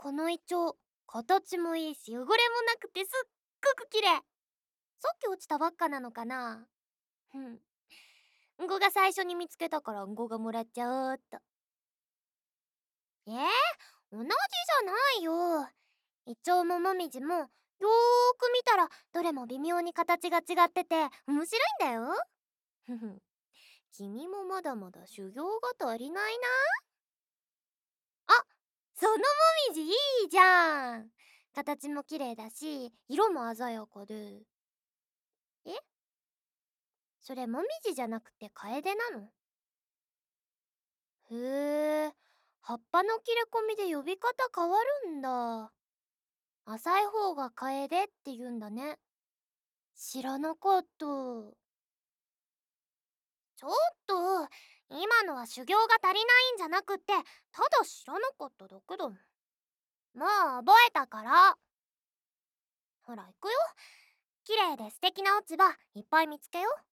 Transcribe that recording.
このイチョウ、形もいいし汚れもなくてすっごく綺麗。さっき落ちたばっかなのかな。うん。んごが最初に見つけたからんごがもらっちゃおうっと。同じじゃないよ。イチョウもモミジもよーく見たらどれも微妙に形が違ってて面白いんだよ。ふふ。君もまだまだ修行が足りないな。あ、そのモミジいいじゃん。形も綺麗だし色も鮮やかで。え、それモミジじゃなくてカエデなの？へえ、葉っぱの切れ込みで呼び方変わるんだ。浅い方がカエデって言うんだね。知らなかった。ちょっと、今のは修行が足りないんじゃなくって、ただ知らなかっただけだもん。もう覚えたから。ほら行くよ。綺麗で素敵な落ち葉いっぱい見つけよう。